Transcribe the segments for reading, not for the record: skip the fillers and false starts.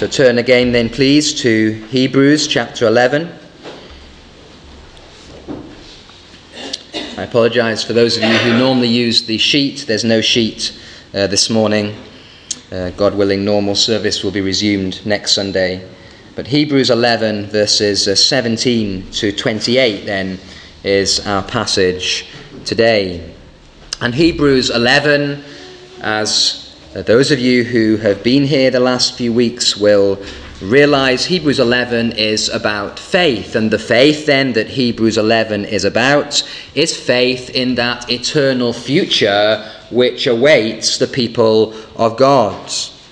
So turn again then, please, to Hebrews chapter 11. I apologise for those of you who normally use the sheet. There's no sheet this morning. God willing, normal service will be resumed next Sunday. But Hebrews 11, verses 17 to 28, then, is our passage today. And Hebrews 11, as those of you who have been here the last few weeks will realise, Hebrews 11 is about faith. And the faith then that Hebrews 11 is about is faith in that eternal future which awaits the people of God.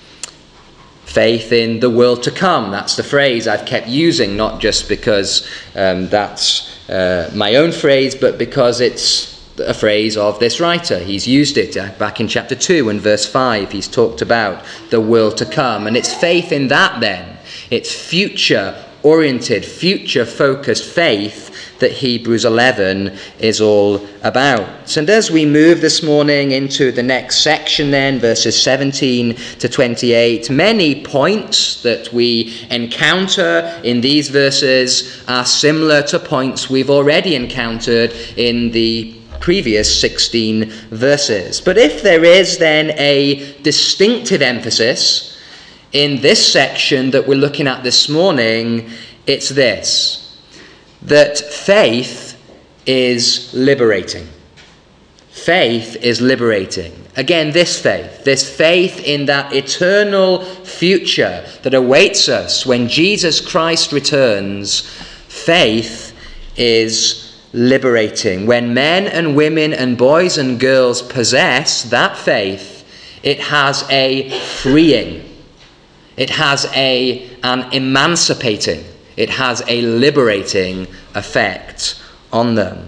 Faith in the world to come. That's the phrase I've kept using, not just because that's my own phrase, but because it's a phrase of this writer. He's used it back in chapter 2 and verse 5. He's talked about the world to come. And it's faith in that then. It's future-oriented, future-focused faith that Hebrews 11 is all about. And as we move this morning into the next section then, verses 17 to 28, many points that we encounter in these verses are similar to points we've already encountered in the previous 16 verses. But if there is then a distinctive emphasis in this section that we're looking at this morning, it's this: that faith is liberating. Faith is liberating. Again, this faith in that eternal future that awaits us when Jesus Christ returns, faith is liberating. When men and women and boys and girls possess that faith, it has a freeing, it has an emancipating, it has a liberating effect on them.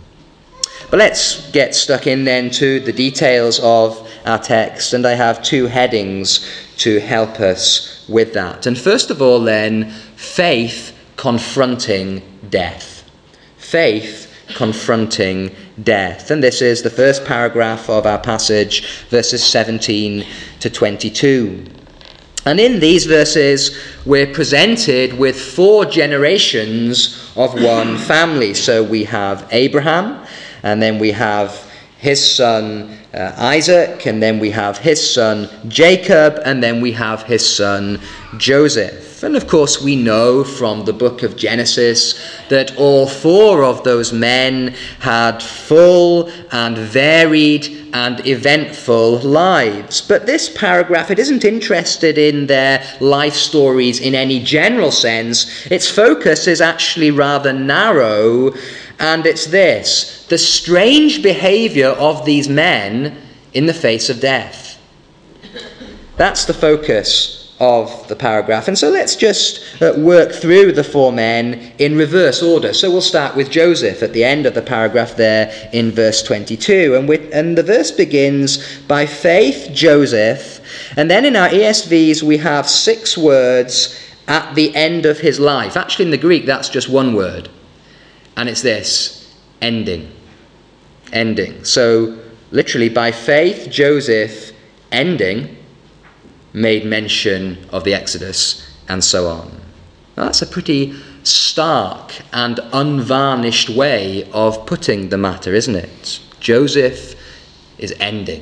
But let's get stuck in then to the details of our text, and I have two headings to help us with that. And first of all then, faith confronting death. Faith confronting death. And this is the first paragraph of our passage, verses 17 to 22. And in these verses, we're presented with 4 generations of one family. So we have Abraham, and then we have his son Isaac, and then we have his son Jacob, and then we have his son Joseph. And of course we know from the book of Genesis that all 4 of those men had full and varied and eventful lives. But this paragraph, it isn't interested in their life stories in any general sense. Its focus is actually rather narrow, and it's this: the strange behavior of these men in the face of death. That's the focus of the paragraph. And so let's just work through the 4 men in reverse order. So we'll start with Joseph at the end of the paragraph there in verse 22. And the verse begins, "By faith Joseph," and then in our ESVs we have 6 words at the end of his life. Actually in the Greek that's just one word. And it's this: ending. Ending. So literally, by faith Joseph, ending, made mention of the Exodus, and so on. Now, that's a pretty stark and unvarnished way of putting the matter, isn't it? Joseph is ending.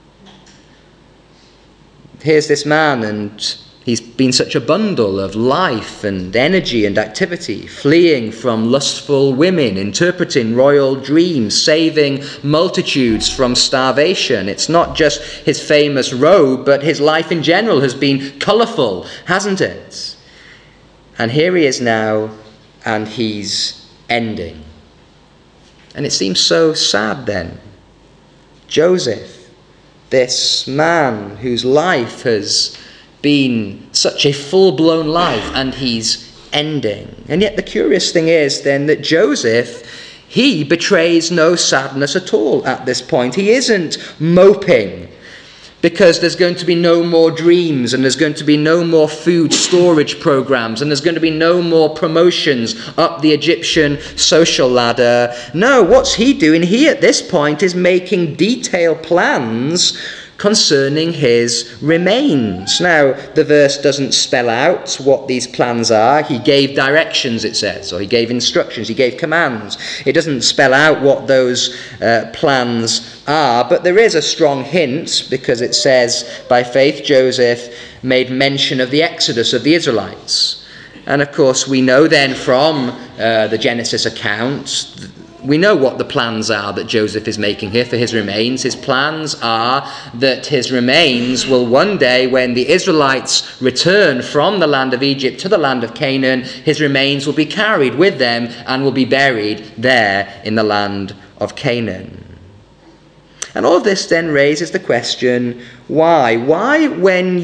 Here's this man, and he's been such a bundle of life and energy and activity, fleeing from lustful women, interpreting royal dreams, saving multitudes from starvation. It's not just his famous robe, but his life in general has been colourful, hasn't it? And here he is now, and he's ending. And it seems so sad then. Joseph, this man whose life has been such a full-blown life, and he's ending. And yet the curious thing is then that Joseph, he betrays no sadness at all at this point. He isn't moping because there's going to be no more dreams, and there's going to be no more food storage programs, and there's going to be no more promotions up the Egyptian social ladder. No, what's he doing? He at this point is making detailed plans concerning his remains. Now, the verse doesn't spell out what these plans are. He gave directions, it says, or he gave instructions, he gave commands. It doesn't spell out what those plans are, but there is a strong hint, because it says, by faith Joseph made mention of the exodus of the Israelites. And of course, we know then from the Genesis account, we know what the plans are that Joseph is making here for his remains. His plans are that his remains will one day, when the Israelites return from the land of Egypt to the land of Canaan, his remains will be carried with them and will be buried there in the land of Canaan. And all of this then raises the question, why? Why, when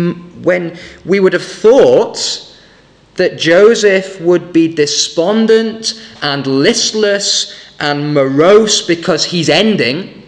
we would have thought that Joseph would be despondent and listless and morose because he's ending,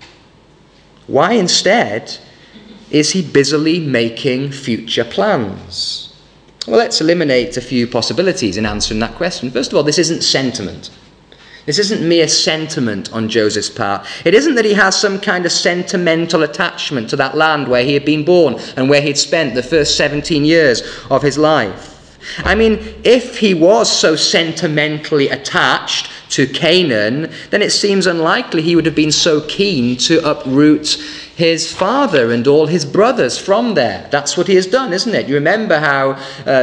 why instead is he busily making future plans? Well, let's eliminate a few possibilities in answering that question. First of all, this isn't sentiment. This isn't mere sentiment on Joseph's part. It isn't that he has some kind of sentimental attachment to that land where he had been born and where he'd spent the first 17 years of his life. I mean, if he was so sentimentally attached to Canaan, then it seems unlikely he would have been so keen to uproot his father and all his brothers from there. That's what he has done, isn't it? You remember how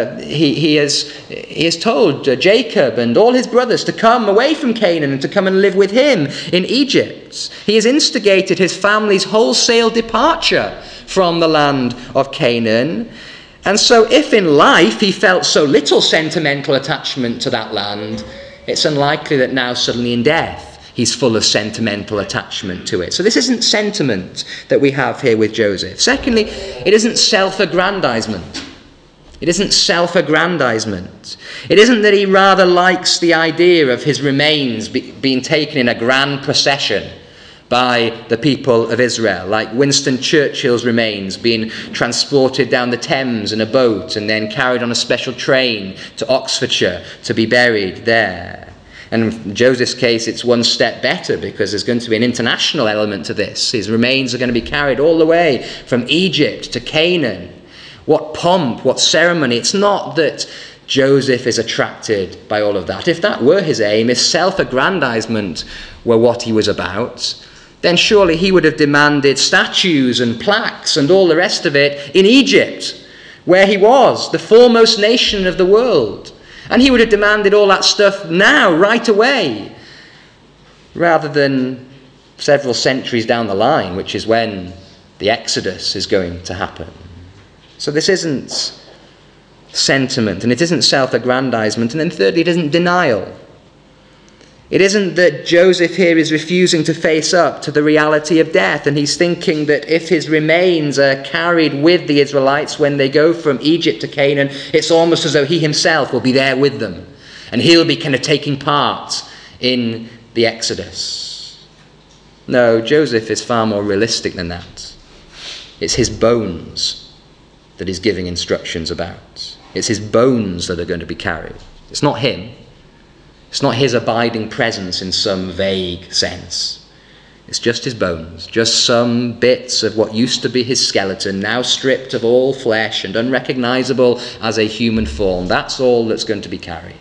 he has told Jacob and all his brothers to come away from Canaan and to come and live with him in Egypt. He has instigated his family's wholesale departure from the land of Canaan. And so if in life he felt so little sentimental attachment to that land, it's unlikely that now suddenly in death he's full of sentimental attachment to it. So this isn't sentiment that we have here with Joseph. Secondly, it isn't self-aggrandizement. It isn't self-aggrandizement. It isn't that he rather likes the idea of his remains being taken in a grand procession by the people of Israel, like Winston Churchill's remains being transported down the Thames in a boat and then carried on a special train to Oxfordshire to be buried there. And in Joseph's case, it's one step better, because there's going to be an international element to this. His remains are going to be carried all the way from Egypt to Canaan. What pomp, what ceremony. It's not that Joseph is attracted by all of that. If that were his aim, if self-aggrandizement were what he was about, then surely he would have demanded statues and plaques and all the rest of it in Egypt, where he was, the foremost nation of the world. And he would have demanded all that stuff now, right away, rather than several centuries down the line, which is when the Exodus is going to happen. So this isn't sentiment, and it isn't self-aggrandizement. And then thirdly, it isn't denial. It isn't that Joseph here is refusing to face up to the reality of death, and he's thinking that if his remains are carried with the Israelites when they go from Egypt to Canaan, it's almost as though he himself will be there with them, and he'll be kind of taking part in the Exodus. No, Joseph is far more realistic than that. It's his bones that he's giving instructions about. It's his bones that are going to be carried. It's not him. It's not his abiding presence in some vague sense. It's just his bones, just some bits of what used to be his skeleton, now stripped of all flesh and unrecognizable as a human form. That's all that's going to be carried.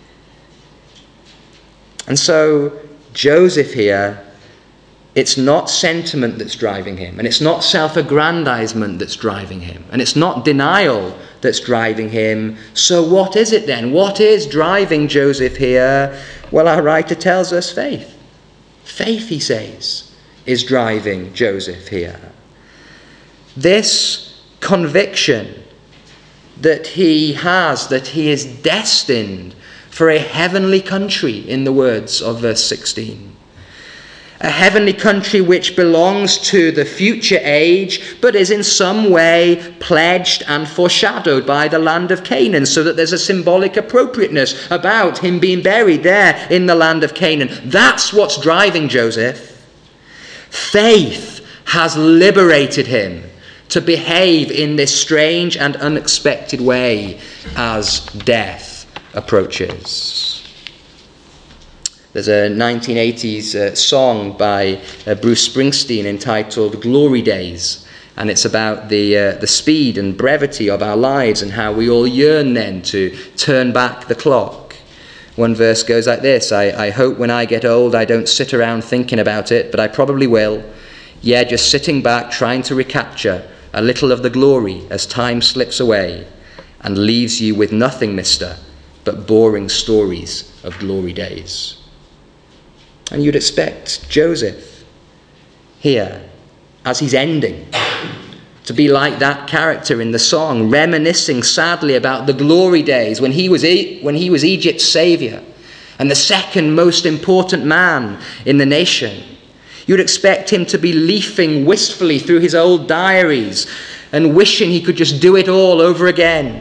And so Joseph here, it's not sentiment that's driving him, and it's not self-aggrandizement that's driving him, and it's not denial that's driving him. So what is it then? What is driving Joseph here? Well, our writer tells us faith. Faith, he says, is driving Joseph here. This conviction that he has, that he is destined for a heavenly country, in the words of verse 16. A heavenly country which belongs to the future age, but is in some way pledged and foreshadowed by the land of Canaan, so that there's a symbolic appropriateness about him being buried there in the land of Canaan. That's what's driving Joseph. Faith has liberated him to behave in this strange and unexpected way as death approaches. There's a 1980s song by Bruce Springsteen entitled Glory Days, and it's about the speed and brevity of our lives and how we all yearn then to turn back the clock. One verse goes like this: I hope when I get old I don't sit around thinking about it, but I probably will. Yeah, just sitting back trying to recapture a little of the glory as time slips away and leaves you with nothing, mister, but boring stories of glory days. And you'd expect Joseph here, as he's ending, to be like that character in the song, reminiscing sadly about the glory days when he was Egypt's saviour and the second most important man in the nation. You'd expect him to be leafing wistfully through his old diaries and wishing he could just do it all over again.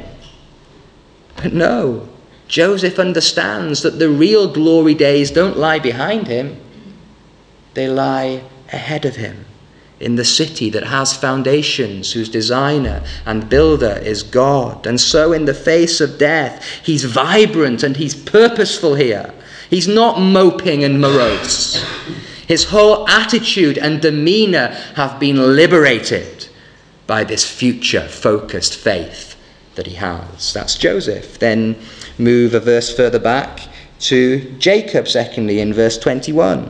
But no, Joseph understands that the real glory days don't lie behind him. They lie ahead of him in the city that has foundations, whose designer and builder is God. And so in the face of death, he's vibrant and he's purposeful here. He's not moping and morose. His whole attitude and demeanour have been liberated by this future-focused faith that he has. That's Joseph. Then move a verse further back to Jacob, secondly, in verse 21.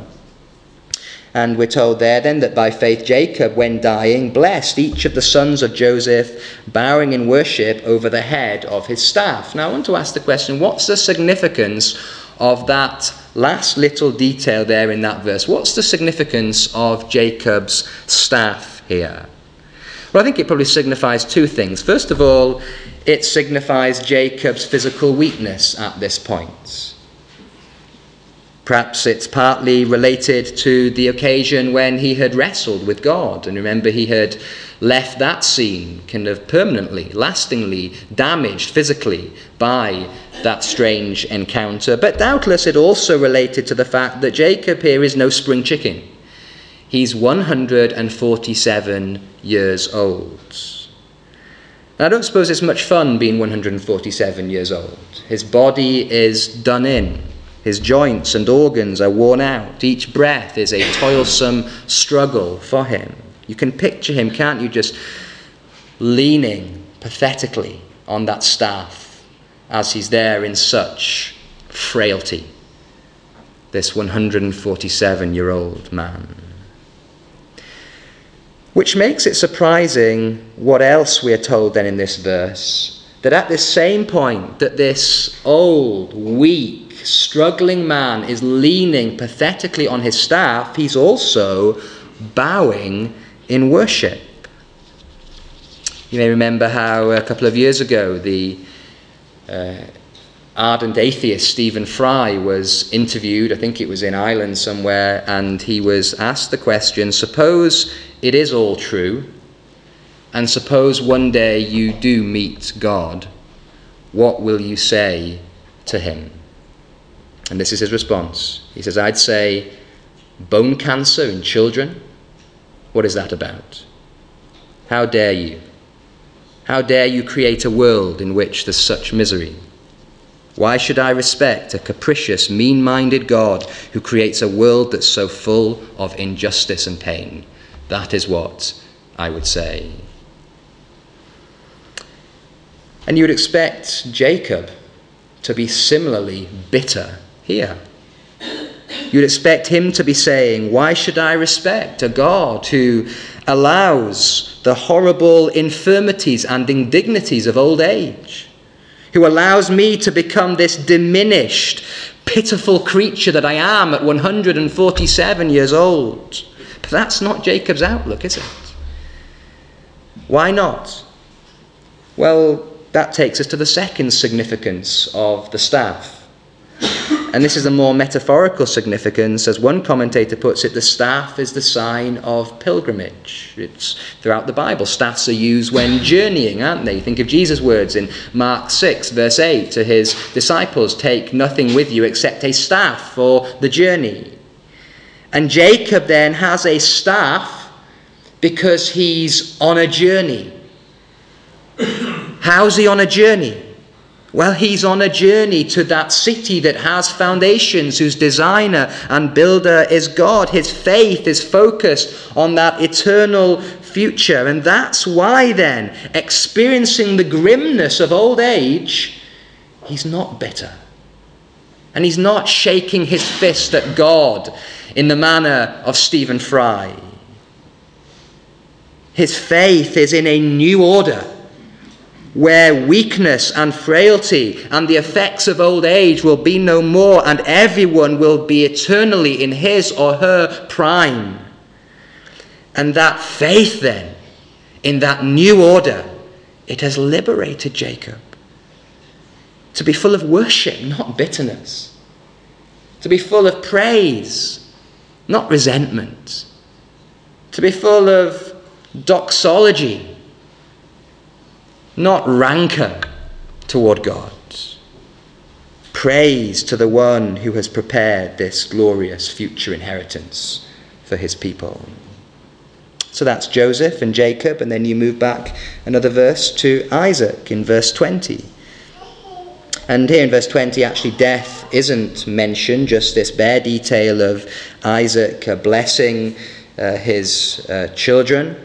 And we're told there then that by faith Jacob, when dying, blessed each of the sons of Joseph, bowing in worship over the head of his staff. Now I want to ask the question, what's the significance of that last little detail there in that verse? What's the significance of Jacob's staff here? Well, I think it probably signifies two things. First of all, it signifies Jacob's physical weakness at this point. Perhaps it's partly related to the occasion when he had wrestled with God. And remember, he had left that scene kind of permanently, lastingly damaged physically by that strange encounter. But doubtless it also related to the fact that Jacob here is no spring chicken. He's 147 years old. Now, I don't suppose it's much fun being 147 years old. His body is done in. His joints and organs are worn out. Each breath is a toilsome struggle for him. You can picture him, can't you, just leaning pathetically on that staff as he's there in such frailty, this 147-year-old man. Which makes it surprising what else we are told then in this verse, that at this same point that this old, weak, struggling man is leaning pathetically on his staff, he's also bowing in worship. You may remember how a couple of years ago the ardent atheist Stephen Fry was interviewed, I think it was in Ireland somewhere, and he was asked the question, suppose it is all true, and suppose one day you do meet God, what will you say to him? And this is his response. He says, I'd say, bone cancer in children? What is that about? How dare you? How dare you create a world in which there's such misery? Why should I respect a capricious, mean-minded God who creates a world that's so full of injustice and pain? That is what I would say. And you would expect Jacob to be similarly bitter here. You'd expect him to be saying, why should I respect a God who allows the horrible infirmities and indignities of old age, who allows me to become this diminished, pitiful creature that I am at 147 years old? But that's not Jacob's outlook, is it? Why not? Well, that takes us to the second significance of the staff. And this is a more metaphorical significance. As one commentator puts it, the staff is the sign of pilgrimage. It's throughout the Bible. Staffs are used when journeying, aren't they? Think of Jesus' words in Mark 6, verse 8, to his disciples, take nothing with you except a staff for the journey. And Jacob then has a staff because he's on a journey. How's he on a journey? Well, he's on a journey to that city that has foundations, whose designer and builder is God. His faith is focused on that eternal future. And that's why then, experiencing the grimness of old age, he's not bitter. And he's not shaking his fist at God in the manner of Stephen Fry. His faith is in a new order, where weakness and frailty and the effects of old age will be no more, and everyone will be eternally in his or her prime. And that faith then, in that new order, it has liberated Jacob to be full of worship, not bitterness. To be full of praise, not resentment. To be full of doxology, not rancor toward God. Praise to the one who has prepared this glorious future inheritance for his people. So that's Joseph and Jacob, and then you move back another verse to Isaac in verse 20. And here in verse 20, actually death isn't mentioned, just this bare detail of Isaac blessing his children.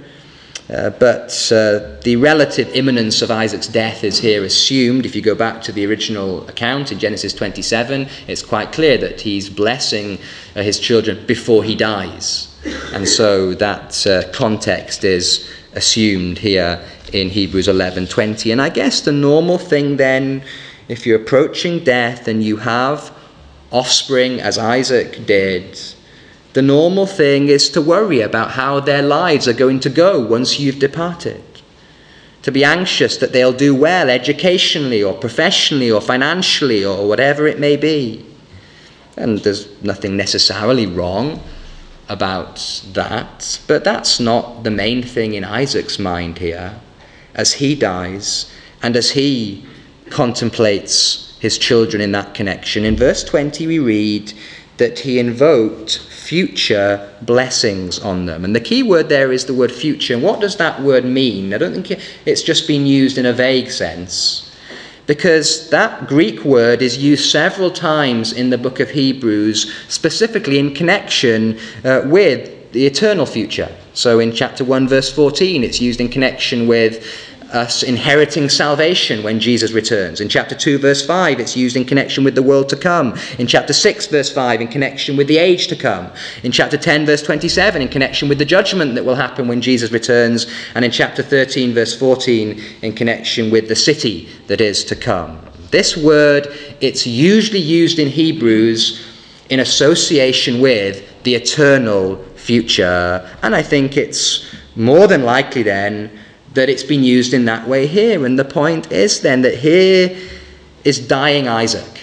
But the relative imminence of Isaac's death is here assumed. If you go back to the original account in Genesis 27, it's quite clear that he's blessing his children before he dies. And so that context is assumed here in Hebrews 11:20. And I guess the normal thing then, if you're approaching death and you have offspring, as Isaac did, the normal thing is to worry about how their lives are going to go once you've departed. To be anxious that they'll do well educationally or professionally or financially or whatever it may be. And there's nothing necessarily wrong about that, but that's not the main thing in Isaac's mind here as he dies and as he contemplates his children in that connection. In verse 20 we read that he invoked future blessings on them. And the key word there is the word future. And what does that word mean? I don't think it's just been used in a vague sense, because that Greek word is used several times in the book of Hebrews, specifically in connection with the eternal future. So in chapter 1 verse 14, it's used in connection with us inheriting salvation when Jesus returns. In chapter 2 verse 5, it's used in connection with the world to come. In chapter 6 verse 5, in connection with the age to come. In chapter 10 verse 27, in connection with the judgment that will happen when Jesus returns. And in chapter 13 verse 14, in connection with the city that is to come. This word, it's usually used in Hebrews in association with the eternal future. And I think it's more than likely then that it's been used in that way here. And the point is then that here is dying Isaac.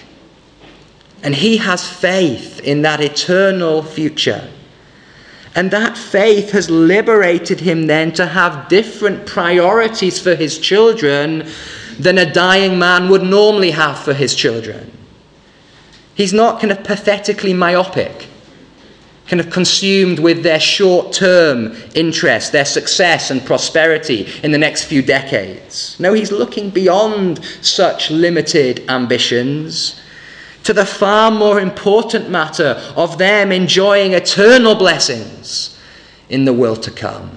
And he has faith in that eternal future. And that faith has liberated him then to have different priorities for his children than a dying man would normally have for his children. He's not kind of pathetically myopic, kind of consumed with their short-term interest, their success and prosperity in the next few decades. No, he's looking beyond such limited ambitions to the far more important matter of them enjoying eternal blessings in the world to come.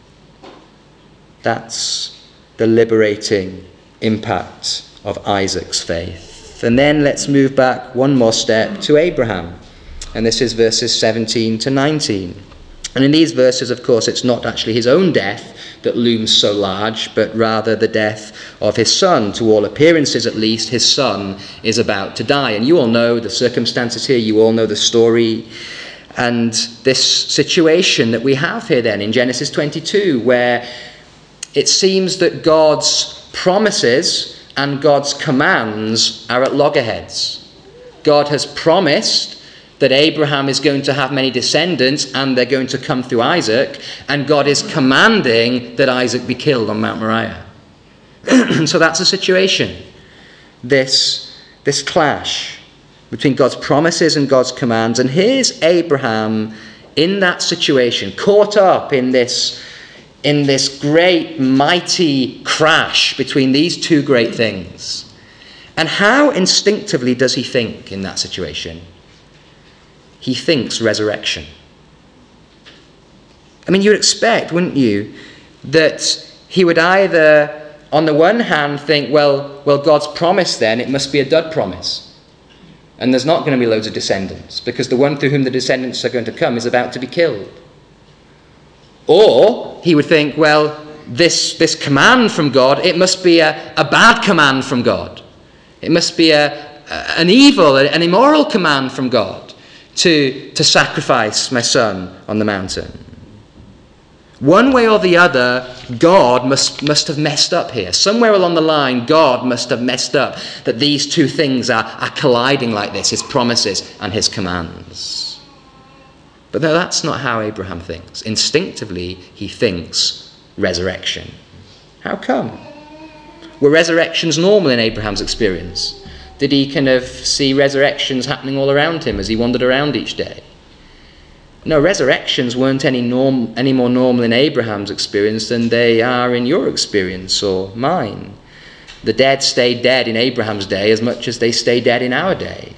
That's the liberating impact of Isaac's faith. And then let's move back one more step to Abraham. And this is verses 17 to 19. And in these verses, of course, it's not actually his own death that looms so large, but rather the death of his son. To all appearances, at least, his son is about to die. And you all know the circumstances here. You all know the story. And this situation that we have here then in Genesis 22, where it seems that God's promises and God's commands are at loggerheads. God has promised that Abraham is going to have many descendants and they're going to come through Isaac, and God is commanding that Isaac be killed on Mount Moriah. So that's the situation. This clash between God's promises and God's commands. And here's Abraham in that situation, caught up in this great, mighty crash between these two great things. And how instinctively does he think in that situation? He thinks resurrection. I mean, you'd expect, wouldn't you, that he would either, on the one hand, think, well, God's promise then, it must be a dud promise. And there's not going to be loads of descendants, because the one through whom the descendants are going to come is about to be killed. Or he would think, well, this command from God, it must be a bad command from God. It must be an evil, an immoral command from God to sacrifice my son on the mountain. One way or the other, God must have messed up here. Somewhere along the line, God must have messed up that these two things are colliding like this, his promises and his commands. But no, that's not how Abraham thinks. Instinctively, he thinks resurrection. How come? Were resurrections normal in Abraham's experience? Did he kind of see resurrections happening all around him as he wandered around each day? No, resurrections weren't any more normal in Abraham's experience than they are in your experience or mine. The dead stayed dead in Abraham's day as much as they stay dead in our day.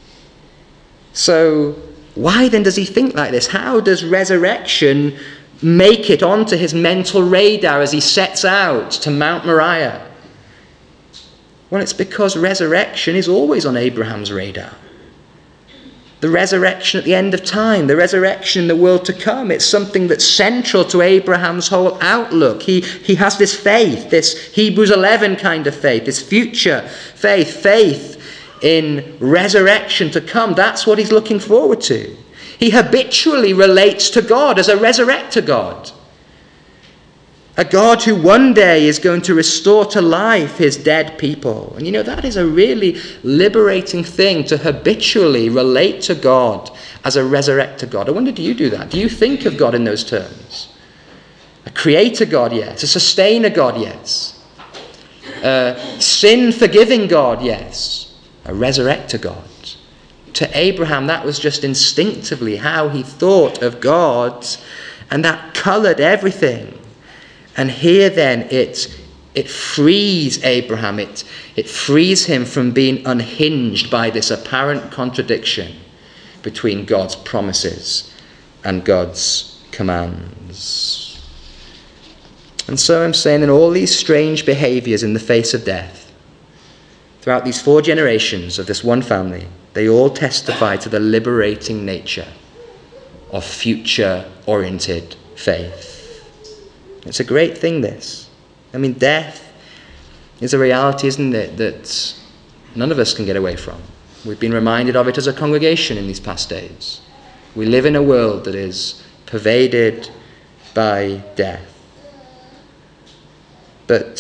So why then does he think like this? How does resurrection make it onto his mental radar as he sets out to Mount Moriah? Well, it's because resurrection is always on Abraham's radar. The resurrection at the end of time, the resurrection in the world to come, it's something that's central to Abraham's whole outlook. He has this faith, this Hebrews 11 kind of faith, this future faith in resurrection to come. That's what he's looking forward to. He habitually relates to God as a resurrector God. A God who one day is going to restore to life his dead people. And that is a really liberating thing, to habitually relate to God as a resurrector God. I wonder, do you do that? Do you think of God in those terms? A creator God, yes. A sustainer God, yes. A sin-forgiving God, yes. A resurrector God. To Abraham, that was just instinctively how he thought of God, and that coloured everything. And here then it frees Abraham, it frees him from being unhinged by this apparent contradiction between God's promises and God's commands. And so I'm saying, in all these strange behaviours in the face of death, throughout these 4 generations of this one family, they all testify to the liberating nature of future-oriented faith. It's a great thing, this. I mean, death is a reality, isn't it, that none of us can get away from. We've been reminded of it as a congregation in these past days. We live in a world that is pervaded by death. But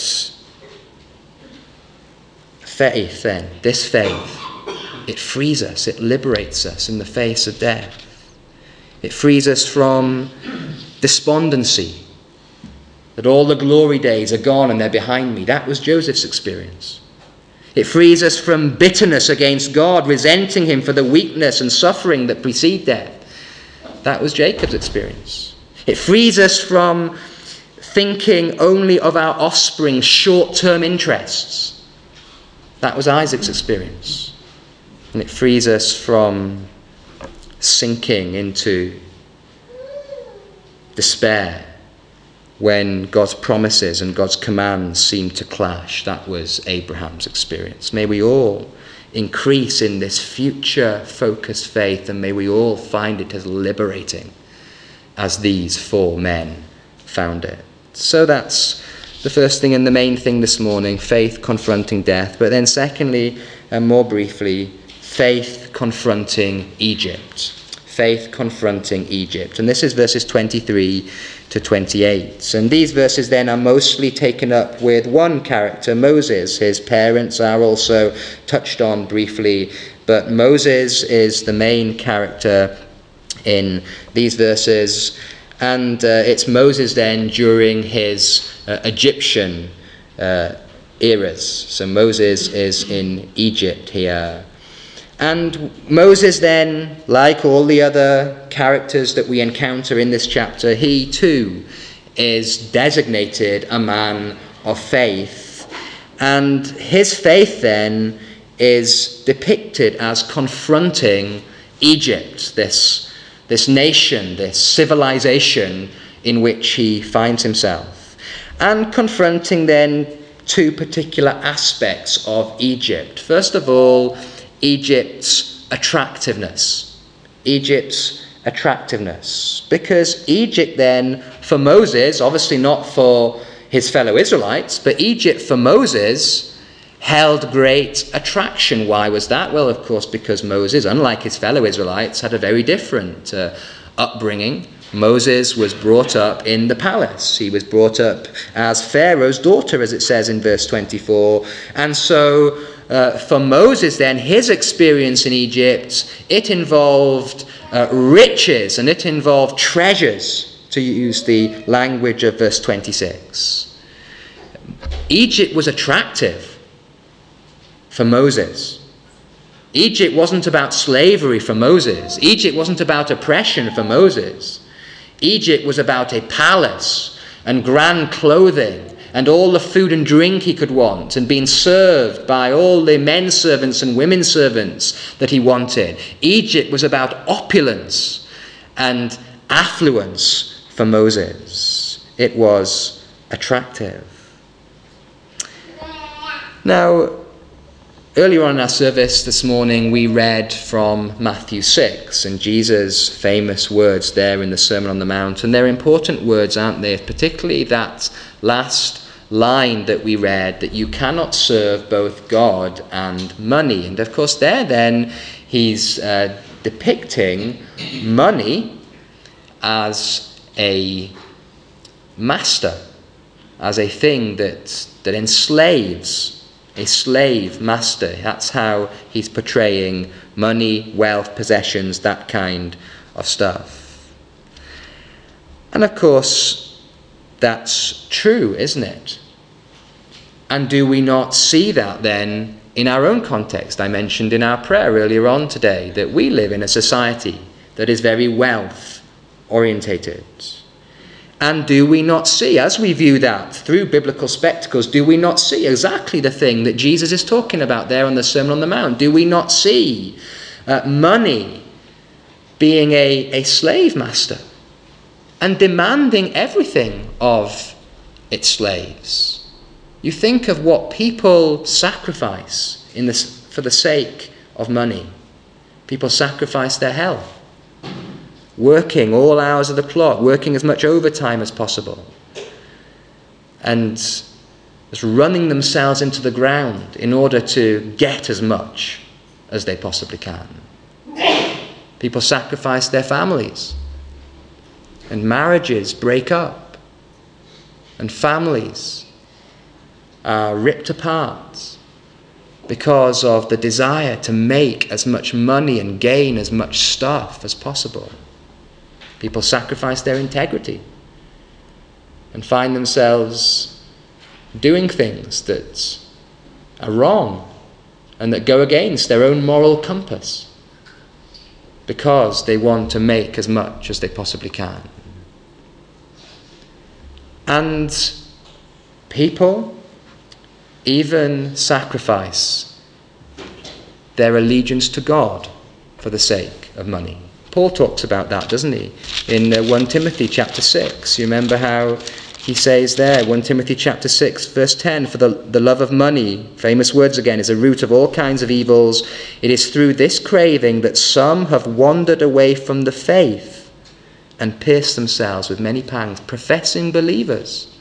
faith, then, this faith, it frees us, it liberates us in the face of death. It frees us from despondency, that all the glory days are gone and they're behind me. That was Joseph's experience. It frees us from bitterness against God, resenting him for the weakness and suffering that precede death. That was Jacob's experience. It frees us from thinking only of our offspring's short-term interests. That was Isaac's experience. And it frees us from sinking into despair when God's promises and God's commands seem to clash. That was Abraham's experience. May we all increase in this future-focused faith, and may we all find it as liberating as these 4 men found it. So that's the first thing and the main thing this morning, faith confronting death. But then secondly, and more briefly, faith confronting Egypt. Faith confronting Egypt. And this is verses 23 to 28. And these verses then are mostly taken up with one character, Moses. His parents are also touched on briefly, but Moses is the main character in these verses. And it's Moses then during his Egyptian eras. So Moses is in Egypt here. And Moses then, like all the other characters that we encounter in this chapter, he too is designated a man of faith. And his faith then is depicted as confronting Egypt, this nation, this civilization in which he finds himself, and confronting then two particular aspects of Egypt. First of all, Egypt's attractiveness. Egypt's attractiveness. Because Egypt then, for Moses, obviously not for his fellow Israelites, but Egypt for Moses held great attraction. Why was that? Well, of course, because Moses, unlike his fellow Israelites, had a very different upbringing. Moses was brought up in the palace. He was brought up as Pharaoh's daughter, as it says in verse 24. And so for Moses then, his experience in Egypt, it involved riches and it involved treasures, to use the language of verse 26. Egypt was attractive for Moses. Egypt wasn't about slavery for Moses. Egypt wasn't about oppression for Moses. Egypt was about a palace and grand clothing and all the food and drink he could want, and being served by all the men servants and women servants that he wanted. Egypt was about opulence and affluence for Moses. It was attractive. Now, earlier on in our service this morning, we read from Matthew 6 and Jesus' famous words there in the Sermon on the Mount. And they're important words, aren't they? Particularly that last line that we read, that you cannot serve both God and money. And of course there then he's depicting money as a master, as a thing that enslaves, a slave master. That's how he's portraying money, wealth, possessions, that kind of stuff. And of course, that's true, isn't it? And do we not see that then in our own context? I mentioned in our prayer earlier on today that we live in a society that is very wealth orientated. And do we not see, as we view that through biblical spectacles, do we not see exactly the thing that Jesus is talking about there on the Sermon on the Mount? Do we not see money being a slave master and demanding everything of its slaves? You think of what people sacrifice for the sake of money. People sacrifice their health, working all hours of the clock, working as much overtime as possible, and just running themselves into the ground in order to get as much as they possibly can. People sacrifice their families, and marriages break up, and families are ripped apart because of the desire to make as much money and gain as much stuff as possible. People sacrifice their integrity and find themselves doing things that are wrong and that go against their own moral compass because they want to make as much as they possibly can. And people even sacrifice their allegiance to God for the sake of money. Paul talks about that, doesn't he? In 1 Timothy chapter 6. You remember how he says there, 1 Timothy chapter 6, verse 10, for the love of money, famous words again, is a root of all kinds of evils. It is through this craving that some have wandered away from the faith and pierced themselves with many pangs, professing believers.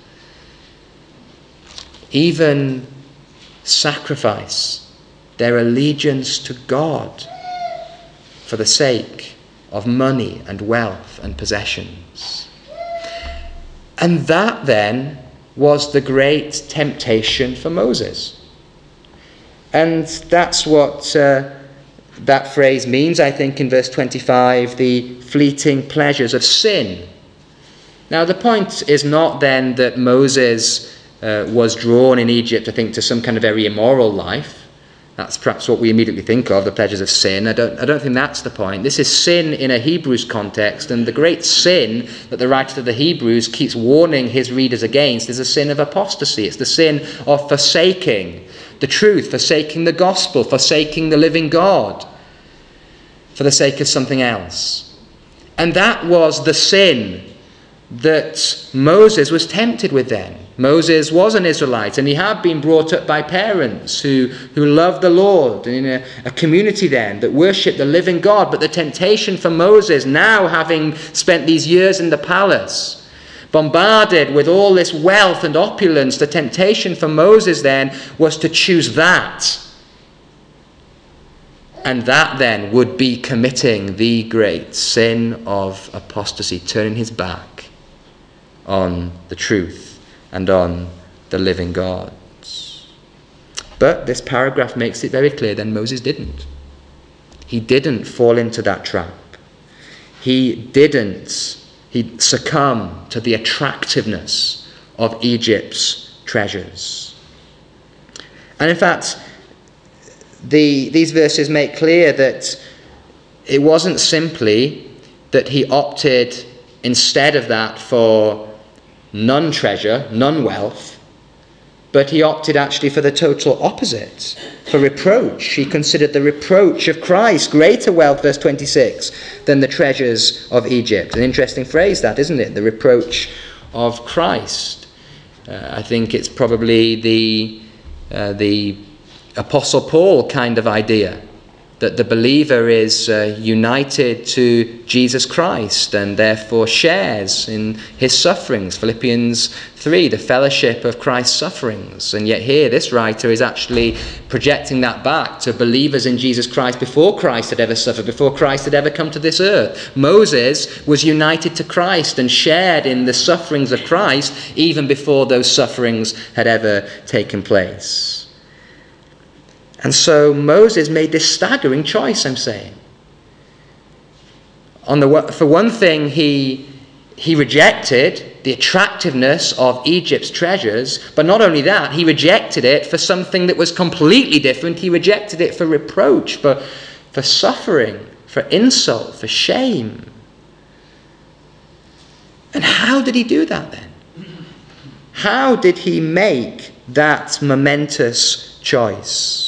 Even sacrifice their allegiance to God for the sake of money and wealth and possessions. And that then was the great temptation for Moses. And that's what that phrase means, I think, in verse 25, the fleeting pleasures of sin. Now, the point is not then that Moses was drawn in Egypt, I think, to some kind of very immoral life. That's perhaps what we immediately think of, the pleasures of sin. I don't think that's the point. This is sin in a Hebrews context, and the great sin that the writer of the Hebrews keeps warning his readers against is a sin of apostasy. It's the sin of forsaking the truth, forsaking the gospel, forsaking the living God for the sake of something else. And that was the sin that Moses was tempted with then. Moses was an Israelite, and he had been brought up by parents who loved the Lord, and in a community then that worshipped the living God. But the temptation for Moses, now having spent these years in the palace, bombarded with all this wealth and opulence, the temptation for Moses then was to choose that. And that then would be committing the great sin of apostasy, turning his back on the truth and on the living God. But this paragraph makes it very clear then Moses didn't. He didn't fall into that trap. He succumbed to the attractiveness of Egypt's treasures. And in fact, these verses make clear that it wasn't simply that he opted instead of that for none treasure, none wealth, but he opted actually for the total opposite, for reproach. He considered the reproach of Christ greater wealth, verse 26, than the treasures of Egypt. An interesting phrase that, isn't it? The reproach of Christ. I think it's probably the Apostle Paul kind of idea, that the believer is united to Jesus Christ and therefore shares in his sufferings. Philippians 3, the fellowship of Christ's sufferings. And yet here this writer is actually projecting that back to believers in Jesus Christ before Christ had ever suffered, before Christ had ever come to this earth. Moses was united to Christ and shared in the sufferings of Christ even before those sufferings had ever taken place. And so Moses made this staggering choice, I'm saying. For one thing, he rejected the attractiveness of Egypt's treasures, but not only that, he rejected it for something that was completely different. He rejected it for reproach, for suffering, for insult, for shame. And how did he do that then? How did he make that momentous choice?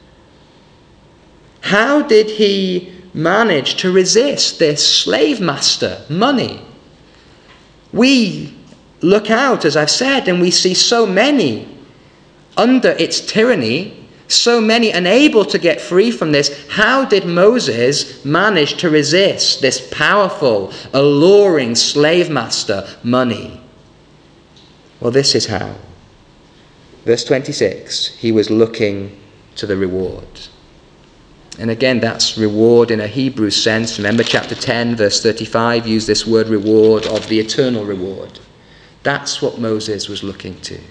How did he manage to resist this slave master, money? We look out, as I've said, and we see so many under its tyranny, so many unable to get free from this. How did Moses manage to resist this powerful, alluring slave master, money? Well, this is how. Verse 26, he was looking to the reward. And again, that's reward in a Hebrew sense. Remember chapter 10, verse 35, use this word reward of the eternal reward. That's what Moses was looking to.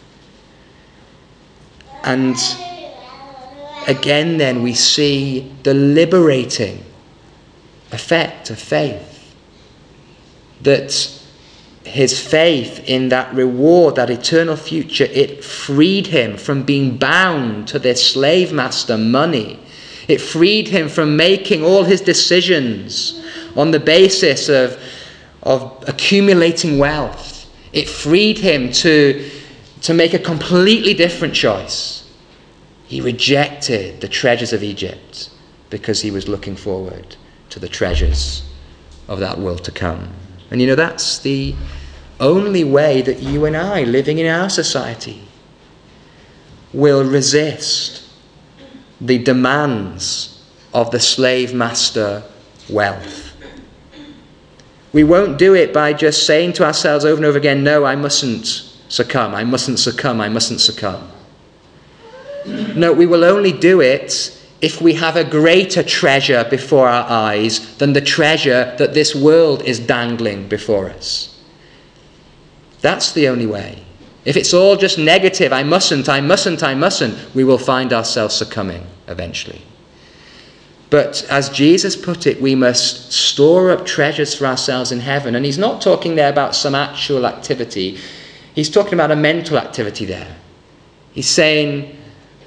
And again, then, we see the liberating effect of faith. That his faith in that reward, that eternal future, it freed him from being bound to this slave master, money. It freed him from making all his decisions on the basis of accumulating wealth. It freed him to make a completely different choice. He rejected the treasures of Egypt because he was looking forward to the treasures of that world to come. And that's the only way that you and I, living in our society, will resist the demands of the slave master wealth. We won't do it by just saying to ourselves over and over again, no, I mustn't succumb, I mustn't succumb, I mustn't succumb. No, we will only do it if we have a greater treasure before our eyes than the treasure that this world is dangling before us. That's the only way. If it's all just negative, I mustn't, we will find ourselves succumbing eventually. But as Jesus put it, we must store up treasures for ourselves in heaven. And he's not talking there about some actual activity. He's talking about a mental activity there. He's saying,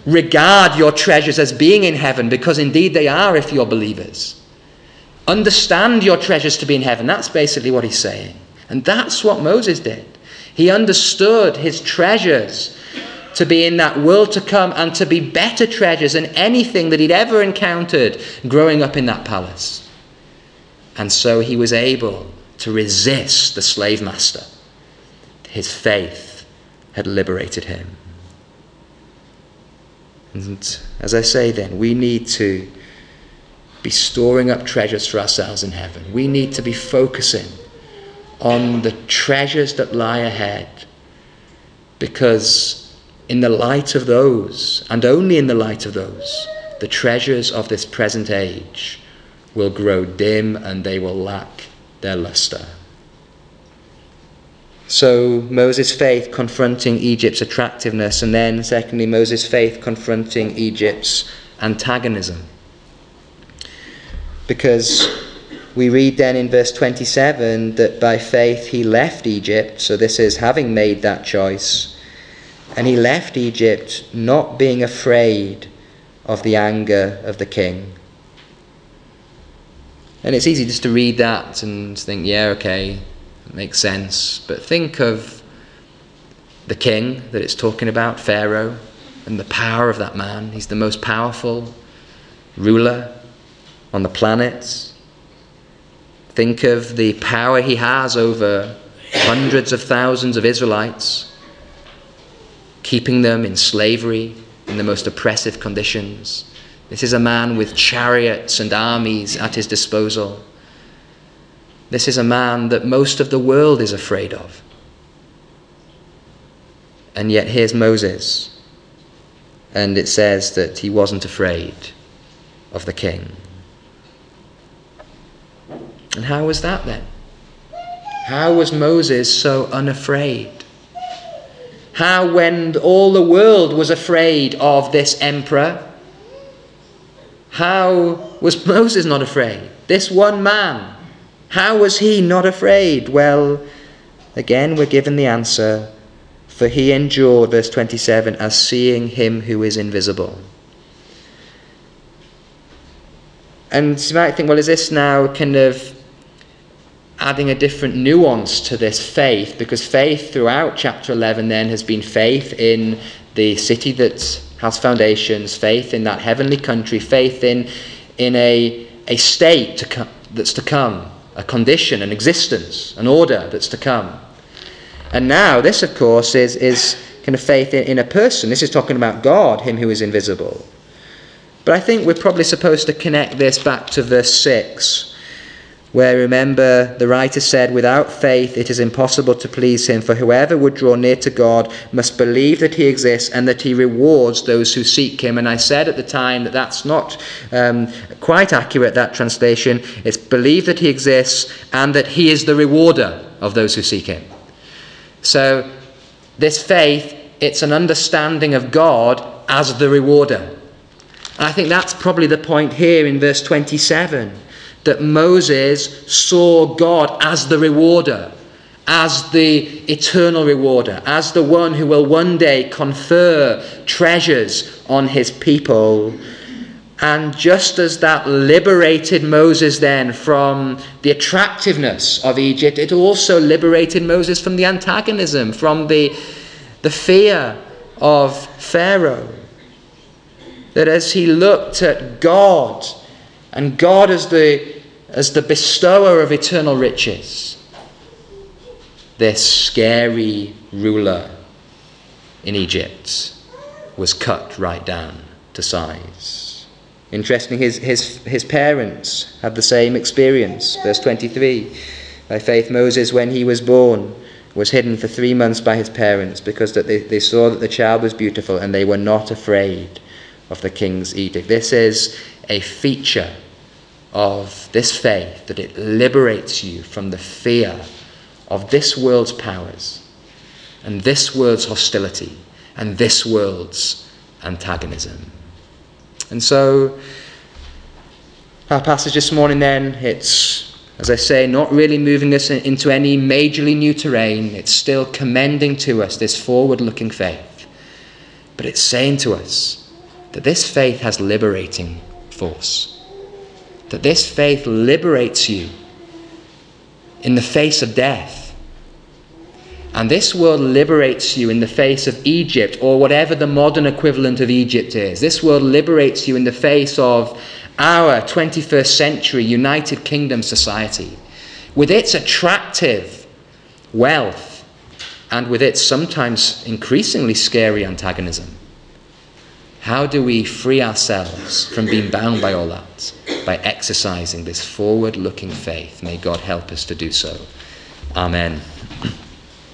regard your treasures as being in heaven, because indeed they are if you're believers. Understand your treasures to be in heaven. That's basically what he's saying. And that's what Moses did. He understood his treasures to be in that world to come and to be better treasures than anything that he'd ever encountered growing up in that palace. And so he was able to resist the slave master. His faith had liberated him. And as I say then, we need to be storing up treasures for ourselves in heaven. We need to be focusing on the treasures that lie ahead, because in the light of those, and only in the light of those, the treasures of this present age will grow dim and they will lack their luster. So Moses' faith confronting Egypt's attractiveness, and then secondly, Moses' faith confronting Egypt's antagonism. Because we read then in verse 27 that by faith he left Egypt, so this is having made that choice, and he left Egypt not being afraid of the anger of the king. And it's easy just to read that and think, yeah, okay, it makes sense. But think of the king that it's talking about, Pharaoh, and the power of that man. He's the most powerful ruler on the planet. Think of the power he has over hundreds of thousands of Israelites, keeping them in slavery in the most oppressive conditions. This is a man with chariots and armies at his disposal. This is a man that most of the world is afraid of. And yet here's Moses, and it says that he wasn't afraid of the king. And how was that then? How was Moses so unafraid? How, when all the world was afraid of this emperor, how was Moses not afraid? This one man, how was he not afraid? Well, again we're given the answer. For he endured, verse 27, as seeing him who is invisible. And you might think, well, is this now kind of adding a different nuance to this faith? Because faith throughout chapter 11 then has been faith in the city that has foundations, faith in that heavenly country, faith in a state that's to come, a condition, an existence, an order that's to come. And now this, of course, is kind of faith in a person. This is talking about God, him who is invisible. But I think we're probably supposed to connect this back to verse 6, where, remember, the writer said, without faith it is impossible to please him, for whoever would draw near to God must believe that he exists and that he rewards those who seek him. And I said at the time that that's not quite accurate, that translation. It's believe that he exists and that he is the rewarder of those who seek him. So this faith, it's an understanding of God as the rewarder. And I think that's probably the point here in verse 27. That Moses saw God as the rewarder, as the eternal rewarder, as the one who will one day confer treasures on his people. And just as that liberated Moses then from the attractiveness of Egypt, it also liberated Moses from the antagonism, from the fear of Pharaoh. That as he looked at God, and God as the bestower of eternal riches, this scary ruler in Egypt was cut right down to size. Interesting, his parents had the same experience. Verse 23, by faith Moses, when he was born, was hidden for 3 months by his parents, because that they saw that the child was beautiful, and they were not afraid of the king's edict. This is a feature of this faith, that it liberates you from the fear of this world's powers and this world's hostility and this world's antagonism. And so our passage this morning then, it's, as I say, not really moving us into any majorly new terrain. It's still commending to us this forward-looking faith. But it's saying to us that this faith has liberating force. That this faith liberates you in the face of death. And this world liberates you in the face of Egypt, or whatever the modern equivalent of Egypt is. This world liberates you in the face of our 21st century United Kingdom society, with its attractive wealth and with its sometimes increasingly scary antagonism. How do we free ourselves from being bound by all that? By exercising this forward-looking faith. May God help us to do so. Amen.